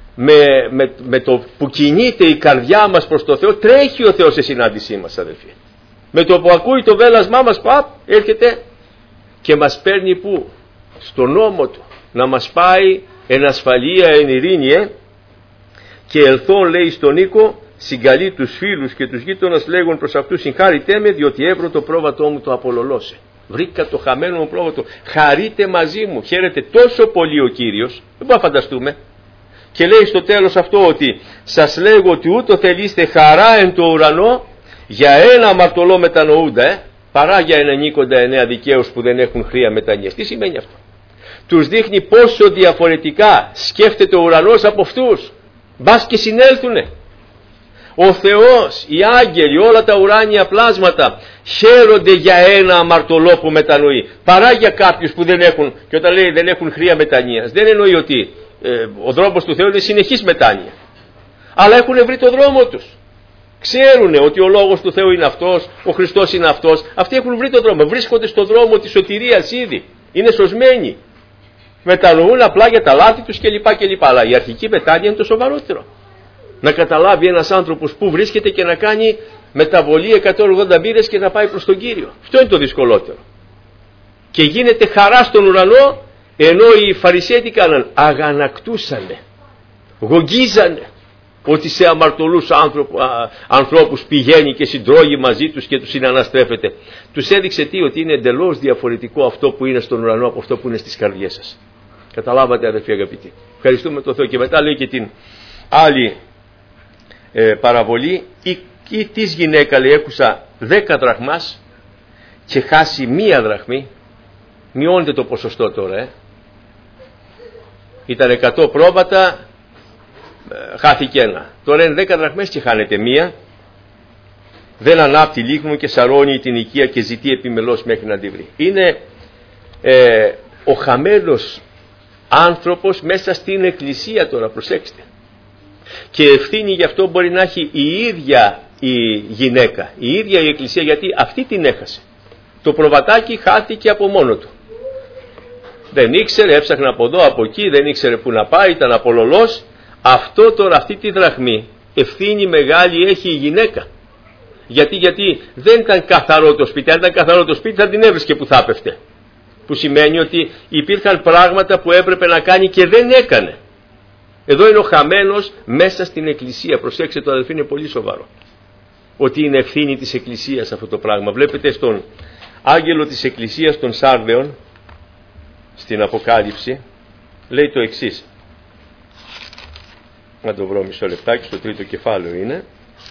με το που κινείται η καρδιά μας προς το Θεό, τρέχει ο Θεός σε συνάντησή μας, αδελφοί. Με το που ακούει το βέλασμά μας, έρχεται και μας παίρνει πού? Στον νόμο του. Να μας πάει εν ασφαλεία, εν ειρήνη, και ελθόν, λέει, στον οίκο, συγκαλεί τους φίλους και τους γείτονας, λέγον προς αυτούς, συγχάρητέ με, διότι έβρω το πρόβατό μου το απολολώσε. Βρήκα το χαμένο μου πρόβατο. Χαρείτε μαζί μου. Χαίρεται τόσο πολύ ο Κύριος. Δεν μπορούμε να φανταστούμε. Και λέει στο τέλος αυτό, ότι σας λέγω ότι ούτω θελείστε χαρά εν το ουρανό, για ένα αμαρτωλό μετανοούντα, παρά για 99 δικαίους που δεν έχουν χρία μετανοίας. Τι σημαίνει αυτό? Τους δείχνει πόσο διαφορετικά σκέφτεται ο ουρανός από αυτούς. Μπας και συνέλθουνε. Ο Θεός, οι άγγελοι, όλα τα ουράνια πλάσματα χαίρονται για ένα αμαρτωλό που μετανοεί, παρά για κάποιους που δεν έχουν. Και όταν λέει δεν έχουν χρία μετανοίας, δεν εννοεί ότι ο δρόμος του Θεού είναι συνεχής μετάνοια, αλλά έχουν βρει το δρόμο τους. Ξέρουν ότι ο λόγος του Θεού είναι αυτός, ο Χριστός είναι αυτός. Αυτοί έχουν βρει το δρόμο, βρίσκονται στο δρόμο της σωτηρίας ήδη, είναι σωσμένοι. Μετανοούν απλά για τα λάθη τους κλπ. Αλλά η αρχική μετάνοια είναι το σοβαρότερο. Να καταλάβει ένας άνθρωπος που βρίσκεται και να κάνει μεταβολή 180 μοίρες και να πάει προς τον Κύριο. Αυτό είναι το δυσκολότερο. Και γίνεται χαρά στον ουρανό, ενώ οι Φαρισαίοι τι κάναν? Αγανακτούσανε, γογγίζανε ότι σε αμαρτωλούς ανθρώπους πηγαίνει και συντρώγει μαζί τους και τους συναναστρέφεται. Τους έδειξε τι? Ότι είναι εντελώς διαφορετικό αυτό που είναι στον ουρανό από αυτό που είναι στις καρδιές σας. Καταλάβατε, αδελφοί αγαπητοί? Ευχαριστούμε τον Θεό. Και μετά λέει και την άλλη παραβολή, ή της γυναίκα, λέει, έκουσα 10 δραχμάς και χάσει 1 δραχμή. Μειώνεται το ποσοστό τώρα, Ήταν 100 πρόβατα, χάθηκε 1. Τώρα είναι 10 δραχμές και χάνεται 1. Δεν ανάπτει λίγνο και σαρώνει την οικία και ζητεί επιμελώς μέχρι να τη βρει. Είναι ο χαμένος άνθρωπος μέσα στην εκκλησία τώρα, προσέξτε. Και ευθύνη γι' αυτό μπορεί να έχει η ίδια η γυναίκα, η ίδια η εκκλησία, γιατί αυτή την έχασε. Το προβατάκι χάθηκε από μόνο του. Δεν ήξερε, έψαχνε από εδώ, από εκεί, δεν ήξερε που να πάει, ήταν απολωλός. Αυτό τώρα, αυτή τη δραχμή, ευθύνη μεγάλη έχει η γυναίκα. Γιατί δεν ήταν καθαρό το σπίτι. Αν ήταν καθαρό το σπίτι θα την έβρισκε που θα έπεφτε. Που σημαίνει ότι υπήρχαν πράγματα που έπρεπε να κάνει και δεν έκανε. Εδώ είναι ο χαμένος μέσα στην εκκλησία. Προσέξτε, το αδελφοί, είναι πολύ σοβαρό. Ότι είναι ευθύνη της εκκλησίας αυτό το πράγμα. Βλέπετε στον άγγελο της εκκλησίας των Σάρδεων, στην Αποκάλυψη, λέει το εξής. Να το βρω μισό λεπτάκι, στο 3ο κεφάλαιο είναι.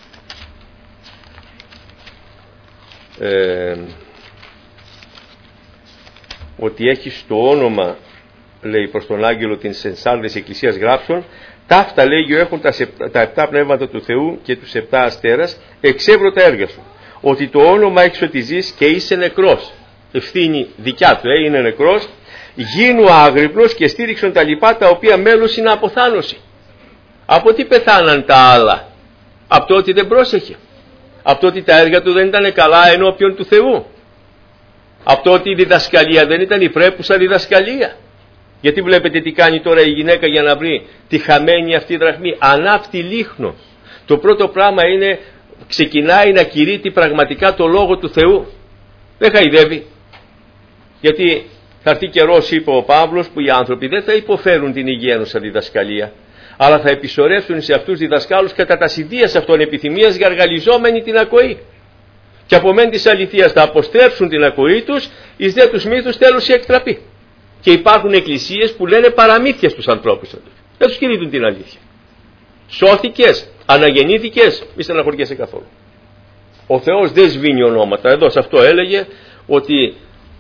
Ότι έχει στο όνομα, λέει, προς τον άγγελο της Σάρδης εκκλησίας γράψον, ταύτα, λέγει, έχουν τα 7 πνεύματα του Θεού και τους 7 αστέρας, εξεύρω τα έργα σου, ότι το όνομα έχεις ότι ζεις και είσαι νεκρός. Ευθύνη δικιά του, είναι νεκρός. Γίνου άγρυπνος και στήριξον τα λοιπά, τα οποία μέλος είναι αποθάνωση. Από τι πεθάναν τα άλλα? Από το ότι δεν πρόσεχε. Από το ότι τα έργα του δεν ήταν καλά ενώπιον του Θεού. Από το ότι η διδασκαλία δεν ήταν η πρέπουσα διδασκαλία. Γιατί βλέπετε τι κάνει τώρα η γυναίκα για να βρει τη χαμένη αυτή δραχμή? Ανάφτει λίχνο. Το πρώτο πράγμα είναι, ξεκινάει να κηρύττει πραγματικά το λόγο του Θεού. Δεν χαϊδεύει. Γιατί θα έρθει καιρός, είπε ο Παύλος, που οι άνθρωποι δεν θα υποφέρουν την υγιένουσα διδασκαλία, αλλά θα επισορεύσουν σε αυτούς διδασκάλους κατά τα συνδύας αυτών επιθυμίας, γαργαλιζόμενοι την ακοή. Και από μεν της αληθείας θα αποστρέψουν την ακοή τους, εις δε τους μύθους τέλος η εκτραπή. Και υπάρχουν εκκλησίες που λένε παραμύθια στους ανθρώπους. Δεν τους κηρύττουν την αλήθεια. Σώθηκες, αναγεννήθηκες, μη στεναχωριέσαι καθόλου. Ο Θεός δεν σβήνει ονόματα. Εδώ σε αυτό έλεγε ότι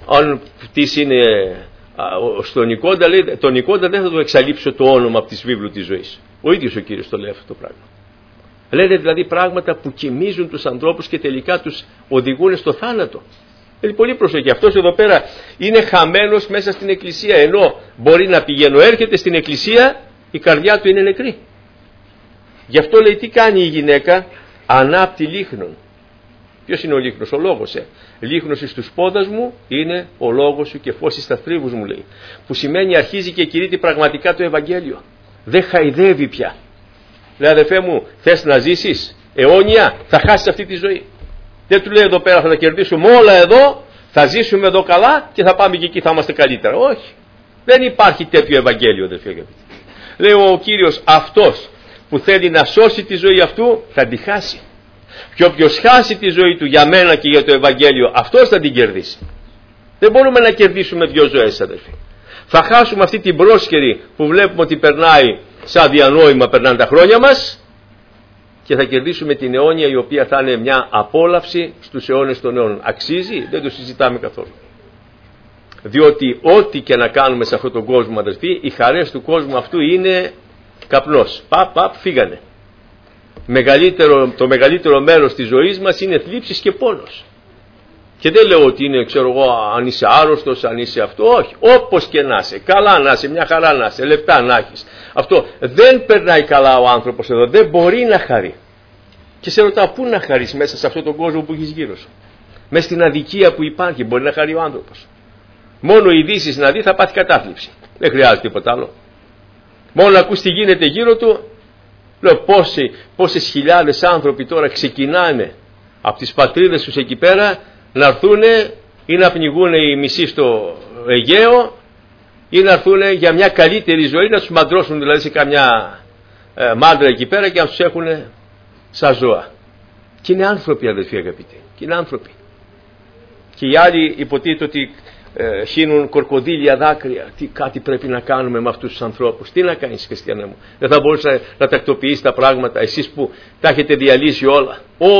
Αν της είναι στον Νικόντα, λέει, τον Νικόντα δεν θα το εξαλείψω το όνομα από της βίβλου της ζωής. Ο ίδιος ο Κύριος το λέει αυτό το πράγμα. Λένε δηλαδή πράγματα που κοιμίζουν τους ανθρώπους και τελικά τους οδηγούν στο θάνατο. Δηλαδή πολύ προσοχή. Αυτός εδώ πέρα είναι χαμένος μέσα στην εκκλησία, ενώ μπορεί να πηγαίνω, έρχεται στην εκκλησία, η καρδιά του είναι νεκρή. Γι' αυτό λέει τι κάνει η γυναίκα, ανάπτει λίχνον. Ποιος είναι ο λίχνος? Ο λόγος. Λίχνος εις τους πόδας μου είναι ο λόγος σου και φως εις τα θρύβους μου, λέει. Που σημαίνει αρχίζει και κηρύττει πραγματικά το Ευαγγέλιο. Δεν χαϊδεύει πια. Λέει, αδερφέ μου, θες να ζήσεις αιώνια, θα χάσεις αυτή τη ζωή. Δεν του λέει εδώ πέρα θα τα κερδίσουμε όλα εδώ, θα ζήσουμε εδώ καλά και θα πάμε και εκεί θα είμαστε καλύτερα. Όχι. Δεν υπάρχει τέτοιο Ευαγγέλιο, αδερφέ αγαπητοί. Λέει ο Κύριος, αυτός που θέλει να σώσει τη ζωή αυτού θα τη χάσει. Και όποιος χάσει τη ζωή του για μένα και για το Ευαγγέλιο, αυτός θα την κερδίσει. Δεν μπορούμε να κερδίσουμε δύο ζωές, αδερφοί. Θα χάσουμε αυτή την πρόσχερη που βλέπουμε ότι περνάει σαν διανόημα, περνάνε τα χρόνια μας, και θα κερδίσουμε την αιώνια, η οποία θα είναι μια απόλαυση στους αιώνες των αιώνων. Αξίζει? Δεν το συζητάμε καθόλου. Διότι ό,τι και να κάνουμε σε αυτόν τον κόσμο, αδερφοί, οι χαρές του κόσμου αυτού είναι καπνός. Παπ, φύγανε. Το μεγαλύτερο μέρος της ζωής μας είναι θλίψης και πόνος. Και δεν λέω ότι είναι, ξέρω εγώ, αν είσαι άρρωστος, αν είσαι αυτό, όχι. Όπως και να είσαι, καλά να είσαι, μια χαρά να είσαι, λεπτά να έχεις. Αυτό δεν περνάει καλά ο άνθρωπος εδώ, δεν μπορεί να χαρεί. Και σε ρωτάω, πού να χαρείς μέσα σε αυτόν τον κόσμο που έχεις γύρω σου? Μέσα στην αδικία που υπάρχει, μπορεί να χαρεί ο άνθρωπος? Μόνο ειδήσεις να δει θα πάθει κατάθλιψη. Δεν χρειάζεται τίποτα άλλο. Μόνο να ακούς τι γίνεται γύρω του. Λέω, πόσες χιλιάδες άνθρωποι τώρα ξεκινάνε από τις πατρίδες τους εκεί πέρα να έρθουν ή να πνιγούν οι μισοί στο Αιγαίο ή να έρθουν για μια καλύτερη ζωή, να τους μαντρώσουν δηλαδή σε καμιά μάντρα εκεί πέρα και να τους έχουν σαν ζώα. Και είναι άνθρωποι, αδελφοί αγαπητοί, και είναι άνθρωποι. Και οι άλλοι υποτίθεται ότι χύνουν κορκοδίλια δάκρυα. Κάτι πρέπει να κάνουμε με αυτούς τους ανθρώπους. Τι να κάνεις, χριστιανέ μου? Δεν θα μπορείς να τακτοποιήσεις τα πράγματα, εσείς που τα έχετε διαλύσει όλα?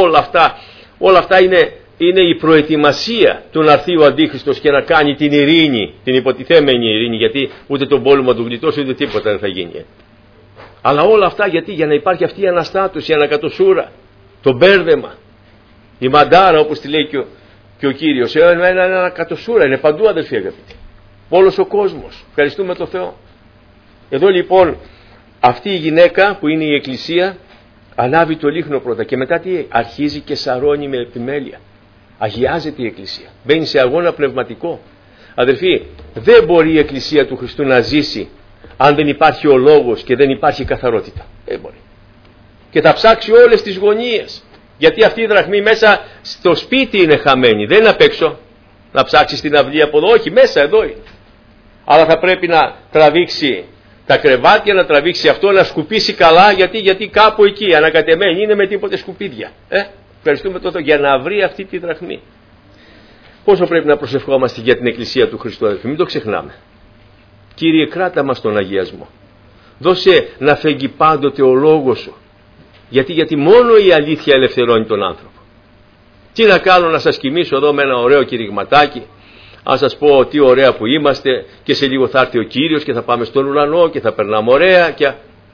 Όλα αυτά είναι η προετοιμασία του να έρθει ο Αντίχριστος και να κάνει την ειρήνη, την υποτιθέμενη ειρήνη, γιατί ούτε τον πόλεμο του γλιτώσει ούτε τίποτα δεν θα γίνει. Αλλά όλα αυτά γιατί? Για να υπάρχει αυτή η αναστάτωση, η ανακατοσούρα, το μπέρδεμα, η μαντάρα όπως τη λέει και ο Κύριος. Είναι ανακατοσούρα, είναι παντού, αδελφοί αγαπητοί. Όλος ο κόσμος. Ευχαριστούμε τον Θεό. Εδώ λοιπόν αυτή η γυναίκα που είναι η Εκκλησία ανάβει το λίχνο πρώτα και μετά τι? Αρχίζει και σαρώνει με επιμέλεια. Αγιάζεται η Εκκλησία. Μπαίνει σε αγώνα πνευματικό. Αδελφοί, δεν μπορεί η Εκκλησία του Χριστού να ζήσει αν δεν υπάρχει ο λόγος και δεν υπάρχει καθαρότητα. Δεν μπορεί. Και θα ψάξει όλες τις γωνίες. Γιατί αυτή η δραχμή μέσα στο σπίτι είναι χαμένη. Δεν είναι απ' έξω. Να ψάξει στην αυλή από εδώ. Όχι, μέσα εδώ είναι. Αλλά θα πρέπει να τραβήξει τα κρεβάτια, να τραβήξει αυτό, να σκουπίσει καλά. Γιατί κάπου εκεί ανακατεμένη είναι με τίποτε σκουπίδια. Ευχαριστούμε τότε για να βρει αυτή τη δραχμή. Πόσο πρέπει να προσευχόμαστε για την Εκκλησία του Χριστού, αδελφοί, μην το ξεχνάμε. Κύριε, κράτα μας τον αγιασμό. Δώσε να φεγγει πάντοτε ο λόγος σου. Γιατί μόνο η αλήθεια ελευθερώνει τον άνθρωπο. Τι να κάνω, να σας κοιμήσω εδώ με ένα ωραίο κηρυγματάκι, αν σας πω τι ωραία που είμαστε και σε λίγο θα έρθει ο Κύριος και θα πάμε στον ουρανό και θα περνάμε ωραία και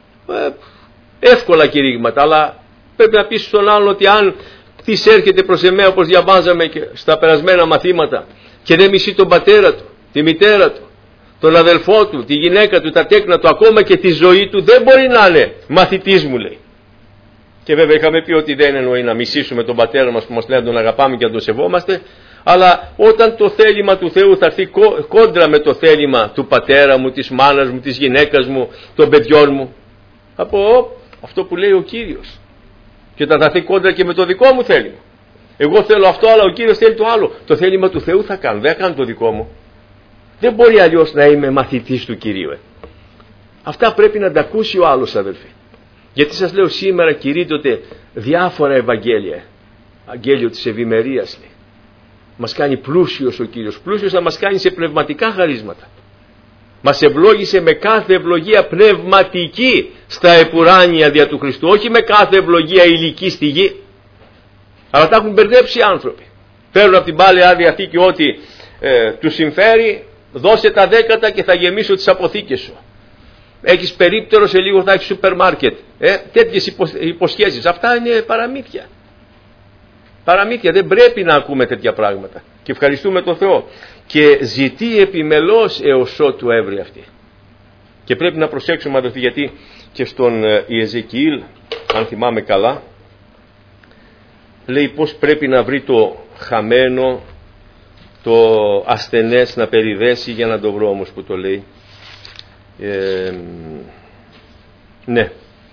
εύκολα κηρύγματα, αλλά πρέπει να πεις στον άλλον ότι αν της έρχεται προς εμένα όπως διαβάζαμε και στα περασμένα μαθήματα και δεν μισεί τον πατέρα του, τη μητέρα του, τον αδελφό του, τη γυναίκα του, τα τέκνα του, ακόμα και τη ζωή του, δεν μπορεί να είναι μαθητής μου, λέει. Και βέβαια είχαμε πει ότι δεν εννοεί να μισήσουμε τον πατέρα μας που μας λέει να τον αγαπάμε και να τον σεβόμαστε, αλλά όταν το θέλημα του Θεού θα έρθει κόντρα με το θέλημα του πατέρα μου, της μάνας μου, της γυναίκας μου, των παιδιών μου, από αυτό που λέει ο Κύριος. Και όταν θα έρθει κόντρα και με το δικό μου θέλημα. Εγώ θέλω αυτό, αλλά ο Κύριος θέλει το άλλο. Το θέλημα του Θεού θα κάνω, δεν θα κάνω το δικό μου. Δεν μπορεί αλλιώς να είμαι μαθητής του Κυρίου. Αυτά πρέπει να τα ακούσει ο άλλος, αδελφοί. Γιατί σας λέω σήμερα κηρύττονται διάφορα Ευαγγέλια. Αγγέλιο της ευημερίας, λέει. Μας κάνει πλούσιος ο Κύριος. Πλούσιος θα μας κάνει σε πνευματικά χαρίσματα. Μας ευλόγησε με κάθε ευλογία πνευματική στα επουράνια δια του Χριστού. Όχι με κάθε ευλογία υλική στη γη. Αλλά τα έχουν μπερδέψει οι άνθρωποι. Παίρνουν από την Παλαιά Διαθήκη ότι του συμφέρει, δώσε τα 10 και θα γεμίσω τις αποθήκες σου. Έχεις περίπτερο, σε λίγο θα έχεις σούπερ μάρκετ. Τέτοιες υποσχέσεις. Αυτά είναι παραμύθια. Παραμύθια. Δεν πρέπει να ακούμε τέτοια πράγματα. Και ευχαριστούμε τον Θεό. Και ζητεί επιμελώς έως ότου έβρει αυτή. Και πρέπει να προσέξουμε, αδελφοί, γιατί και στον Ιεζεκιήλ, αν θυμάμαι καλά, λέει πως πρέπει να βρει το χαμένο, το ασθενές να περιδέσει, για να το βρω όμως που το λέει. Ναι,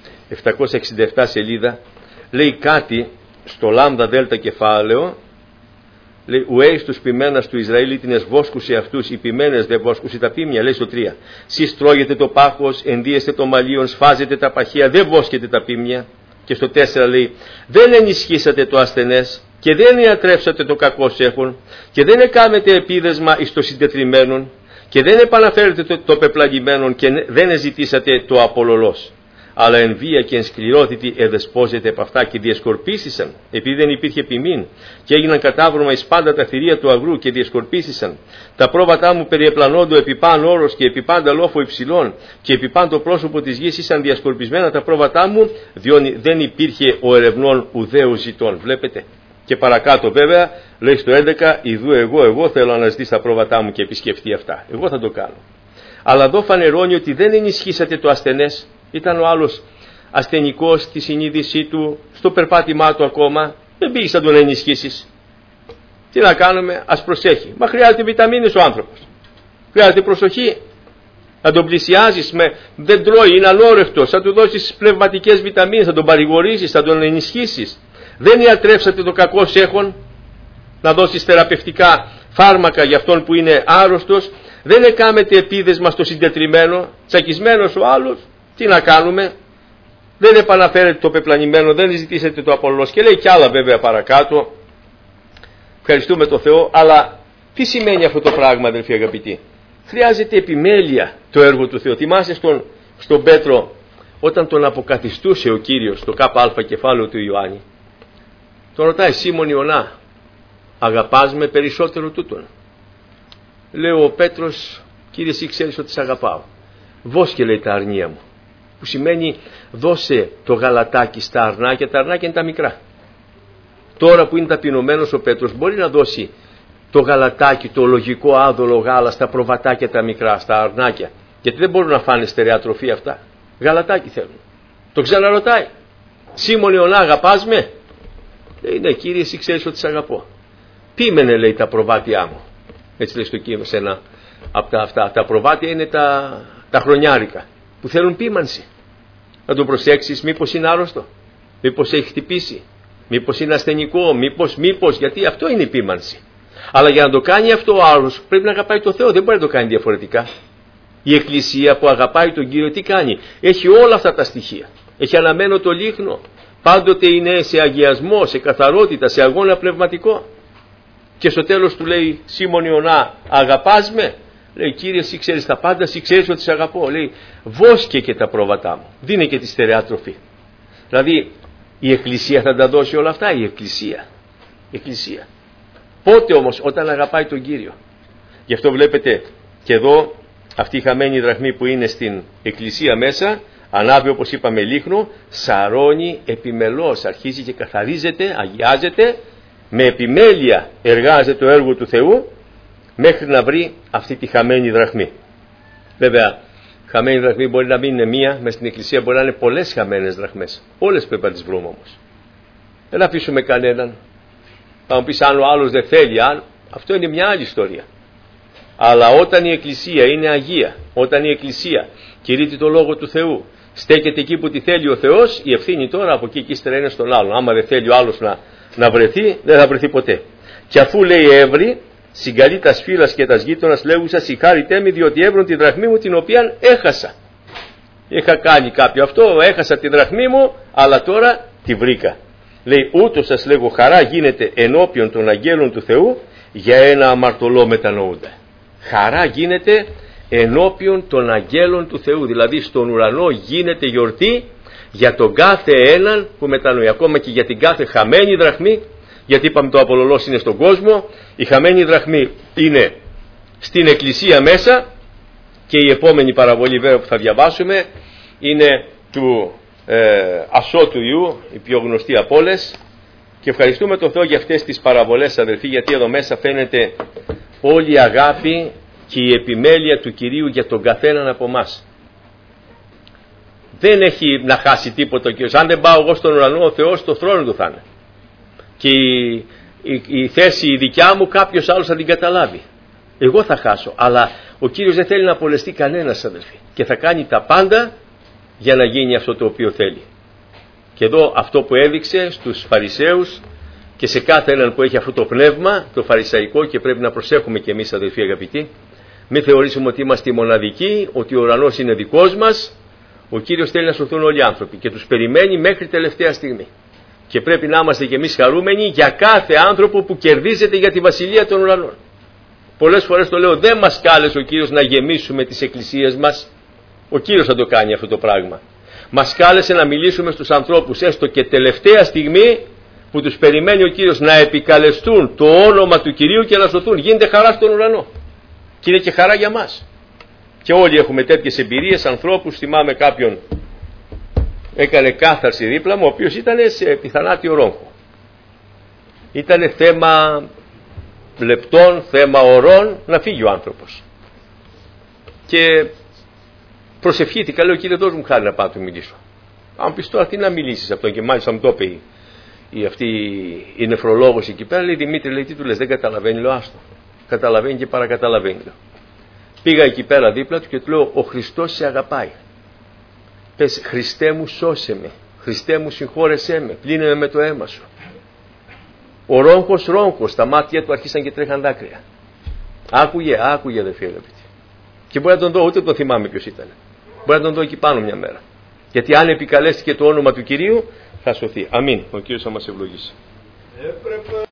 767 σελίδα, λέει κάτι στο λάμδα δέλτα κεφάλαιο, λέει ουέις τους ποιμένας του Ισραήλ την εσβόσκουσε αυτούς, οι ποιμένες δε βόσκουσε τα πίμια, λέει στο 3. Σεις τρώγετε το πάχος, ενδύεστε το μαλλίον, σφάζετε τα παχεία, δεν βόσκετε τα πίμια. Και στο 4 λέει δεν ενισχύσατε το ασθενές και δεν ιατρεύσατε το κακός έχουν και δεν εκάμετε επίδεσμα εις το συντετριμένον και δεν επαναφέρετε το πεπλαγημένον και δεν εζητήσατε το απολολός. Αλλά εν βία και εν σκληρότητη εδεσπόζεται από αυτά και διασκορπίσισαν, επειδή δεν υπήρχε ποιμήν, και έγιναν κατάβρωμα εις πάντα τα θηρία του αγρού και διασκορπίσισαν. Τα πρόβατά μου περιεπλανόντο επί παν όρος και επί πάντα λόφο υψηλών, και επί παν το πρόσωπο της γης ήσαν διασκορπισμένα τα πρόβατά μου, διότι δεν υπήρχε ο ερευνών ουδέου ζητών. Βλέπετε. Και παρακάτω βέβαια λέει στο 11, ιδού εγώ θέλω να αναζητήσω τα πρόβατά μου και επισκεφτεί αυτά. Εγώ θα το κάνω. Αλλά εδώ φανερώνει ότι δεν ενισχύσατε το ασθενές. Ήταν ο άλλος ασθενικός στη συνείδησή του, στο περπάτημά του ακόμα. Δεν πήγες να τον ενισχύσεις. Τι να κάνουμε, ας προσέχει. Μα χρειάζεται βιταμίνες ο άνθρωπος. Χρειάζεται προσοχή. Να τον πλησιάζεις δεν τρώει, είναι ανόρευτος. Θα του δώσεις πνευματικές βιταμίνες, θα τον παρηγορήσεις, θα τον ενισχύσεις. Δεν ιατρεύσατε το κακός έχον, να δώσεις θεραπευτικά φάρμακα για αυτόν που είναι άρρωστος. Δεν εκάμετε επίδεσμα στο συντετριμένο, τσακισμένος ο άλλος. Τι να κάνουμε, δεν επαναφέρετε το πεπλανημένο, δεν ζητήσετε το απολός. Και λέει κι άλλα βέβαια παρακάτω. Ευχαριστούμε τον Θεό, αλλά τι σημαίνει αυτό το πράγμα, αδελφοί αγαπητοί? Χρειάζεται επιμέλεια το έργο του Θεού. Θυμάστε στον Πέτρο, όταν τον αποκαθιστούσε ο Κύριος, το ΚΑ κεφάλαιο του Ιωάννη, τον ρωτάει, Σίμων Ιωνά, αγαπάς με περισσότερο τούτον? Λέει ο Πέτρος, Κύριε, εσύ ξέρεις ότι σε αγαπάω. Βόσκε, λέει, τα αρνία μου. Που σημαίνει δώσε το γαλατάκι στα αρνάκια. Τα αρνάκια είναι τα μικρά. Τώρα που είναι ταπεινωμένος ο Πέτρος μπορεί να δώσει το γαλατάκι, το λογικό άδολο γάλα στα προβατάκια τα μικρά, στα αρνάκια. Γιατί δεν μπορούν να φάνε στερεά τροφή αυτά. Γαλατάκι θέλουν. Το ξαναρωτάει. Σίμων Ιωνά, αγαπάς με? Λέει, ναι Κύριε, εσύ ξέρεις ότι σε αγαπώ. Πίμενε, λέει, τα προβάτια μου. Έτσι λέει στο κείμενο σε ένα από αυτά. Τα προβάτια είναι τα χρονιάρικα που θέλουν πίμανση. Να το προσέξεις, μήπως είναι άρρωστο, μήπως έχει χτυπήσει, μήπως είναι ασθενικό, μήπως, γιατί αυτό είναι η πίμανση. Αλλά για να το κάνει αυτό ο άλλος πρέπει να αγαπάει το Θεό, δεν μπορεί να το κάνει διαφορετικά. Η Εκκλησία που αγαπάει τον Κύριο τι κάνει? Έχει όλα αυτά τα στοιχεία. Έχει αναμένο το λίχνο, πάντοτε είναι σε αγιασμό, σε καθαρότητα, σε αγώνα πνευματικό. Και στο τέλος του λέει, Σίμων Ιωνά, αγαπάς με? Λέει, Κύριε, εσύ ξέρεις τα πάντα, εσύ ξέρεις ότι σε αγαπώ. Λέει, βόσκε και τα πρόβατά μου, δίνε και τη στερεά τροφή. Δηλαδή η Εκκλησία θα τα δώσει όλα αυτά, η Εκκλησία. Πότε όμως? Όταν αγαπάει τον Κύριο. Γι' αυτό βλέπετε και εδώ αυτή η χαμένη δραχμή που είναι στην Εκκλησία μέσα, ανάβει όπως είπαμε λίχνο, σαρώνει επιμελώς, αρχίζει και καθαρίζεται, αγιάζεται, με επιμέλεια εργάζεται το έργο του Θεού, μέχρι να βρει αυτή τη χαμένη δραχμή. Βέβαια, χαμένη δραχμή μπορεί να μην είναι μία, μες στην Εκκλησία μπορεί να είναι πολλές χαμένες δραχμές. Όλες πρέπει να τις βρούμε όμως. Δεν αφήσουμε κανέναν. Θα μου πεις, αν ο άλλος δεν θέλει, αυτό είναι μια άλλη ιστορία. Αλλά όταν η Εκκλησία είναι αγία, όταν η Εκκλησία κηρύττει το Λόγο του Θεού, στέκεται εκεί που τη θέλει ο Θεός, η ευθύνη τώρα από εκεί και ύστερα είναι στον άλλον. Άμα δεν θέλει ο άλλος να βρεθεί, δεν θα βρεθεί ποτέ. Και αφού λέει έβρι, συγκαλεί τα σφύλας και τα γείτονας λέγουσα, συγχάρητέ με, διότι έβρον τη δραχμή μου την οποία έχασα. Είχα κάνει κάποιο αυτό, έχασα τη δραχμή μου, αλλά τώρα τη βρήκα. Λέει, ούτως σας λέγω, χαρά γίνεται ενώπιον των αγγέλων του Θεού για ένα αμαρτωλό μετανοούντα. Χαρά γίνεται ενώπιον των αγγέλων του Θεού, δηλαδή στον ουρανό γίνεται γιορτή για τον κάθε έναν που μετανοεί, ακόμα και για την κάθε χαμένη δραχμή γιατί είπαμε το απολωλός είναι στον κόσμο, η χαμένη δραχμή είναι στην εκκλησία μέσα, και η επόμενη παραβολή βέβαια που θα διαβάσουμε είναι του Ασώτου Ιού, η πιο γνωστή από όλες, και ευχαριστούμε τον Θεό για αυτές τις παραβολές, αδελφοί, γιατί εδώ μέσα φαίνεται όλη η αγάπη και η επιμέλεια του Κυρίου για τον καθέναν από εμάς. Δεν έχει να χάσει τίποτα ο Κύριος. Αν δεν πάω εγώ στον ουρανό, ο Θεός στο θρόνο του θα είναι, και η θέση η δικιά μου κάποιος άλλος θα την καταλάβει. Εγώ θα χάσω, αλλά ο Κύριος δεν θέλει να απολεστεί κανένας, αδελφοί, και θα κάνει τα πάντα για να γίνει αυτό το οποίο θέλει. Και εδώ αυτό που έδειξε στους Φαρισαίους και σε κάθε έναν που έχει αυτό το πνεύμα, το φαρισαϊκό, και πρέπει να προσέχουμε και εμείς, αδελφοί αγαπητοί, μην θεωρήσουμε ότι είμαστε οι μοναδικοί, ότι ο ουρανός είναι δικός μας. Ο Κύριος θέλει να σωθούν όλοι οι άνθρωποι και τους περιμένει μέχρι τελευταία στιγμή. Και πρέπει να είμαστε και εμείς χαρούμενοι για κάθε άνθρωπο που κερδίζεται για τη βασιλεία των ουρανών. Πολλές φορές το λέω, δεν μας κάλεσε ο Κύριος να γεμίσουμε τις εκκλησίες μας. Ο Κύριος θα το κάνει αυτό το πράγμα. Μας κάλεσε να μιλήσουμε στους ανθρώπους, έστω και τελευταία στιγμή που τους περιμένει ο Κύριος, να επικαλεστούν το όνομα του Κυρίου και να σωθούν. Γίνεται χαρά στον ουρανό. Και είναι και χαρά για μας. Και όλοι έχουμε τέτοιες εμπειρίες, ανθρώπους. Θυμάμαι κάποιον έκανε κάθαρση δίπλα μου, ο οποίος ήταν σε επιθανάτιο ρόγχο. Ήταν θέμα λεπτών, θέμα ωρών να φύγει ο άνθρωπος. Και προσευχήθηκα, λέω, Κύριε, δώσ' μου χάρη να πάω να του μιλήσω. Αν πεις τώρα τι να μιλήσεις αυτόν, και μάλιστα μου το είπε αυτή η νεφρολόγος εκεί πέρα, λέει, Δημήτρη, λέει, τι του λες, δεν καταλαβαίνει, λέω, άστο. Καταλαβαίνει και παρακαταλαβαίνει, λέω. Πήγα εκεί πέρα δίπλα του και του λέω, ο Χριστός σε αγαπάει. Πες, Χριστέ μου, σώσε με, Χριστέ μου, συγχώρεσέ με, πλύνε με με το αίμα σου. Ο ρόγχος, τα μάτια του αρχίσαν και τρέχαν δάκρυα. Άκουγε, αδελφοί αγαπητοί. Και μπορεί να τον δω, ούτε τον θυμάμαι ποιος ήταν. Μπορεί να τον δω εκεί πάνω μια μέρα. Γιατί αν επικαλέστηκε το όνομα του Κυρίου, θα σωθεί. Αμήν. Ο Κύριος θα μας ευλογήσει.